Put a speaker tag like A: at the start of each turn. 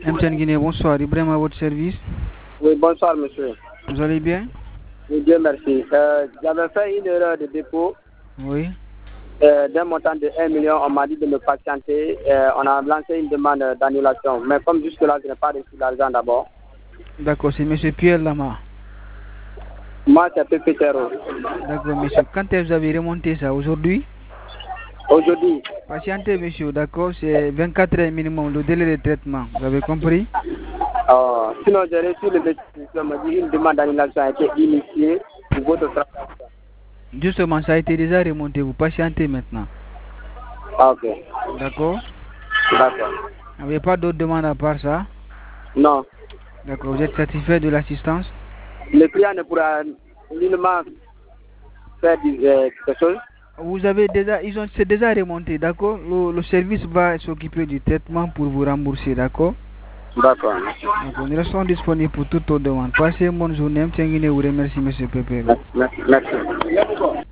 A: M. Guinée, bonsoir. Ibrahim à votre service.
B: Oui, bonsoir, monsieur.
A: Vous allez bien?
B: Oui, bien, merci. J'avais fait une erreur de dépôt.
A: Oui.
B: D'un montant de 1 million, on m'a dit de me patienter. On a lancé une demande d'annulation. Mais comme jusque-là, je n'ai pas reçu l'argent d'abord.
A: D'accord, c'est M. Pierre Lama.
B: Moi, c'est Pepe Terro.
A: D'accord, monsieur. Quand est-ce que vous avez remonté ça? Aujourd'hui?
B: Aujourd'hui.
A: Patientez, monsieur, d'accord? C'est 24 heures minimum, le délai de traitement. Vous avez compris?
B: Sinon, j'ai reçu le message qui m'a dit une demande d'annulation a été initiée pour votre travail.
A: Justement, ça a été déjà remonté. Vous patientez maintenant.
B: Ok.
A: D'accord?
B: D'accord.
A: Vous n'avez pas d'autres demandes à part ça?
B: Non.
A: D'accord. Vous êtes satisfait de l'assistance?
B: Le client ne pourra nullement faire quelque chose.
A: Vous avez déjà, c'est déjà remonté, d'accord? Le service va s'occuper du traitement pour vous rembourser, d'accord?
B: D'accord.
A: D'accord. Nous restons disponibles pour toute autre demande. Passez une bonne journée. M. Guinée vous remercie, M. Pepe.
B: Merci.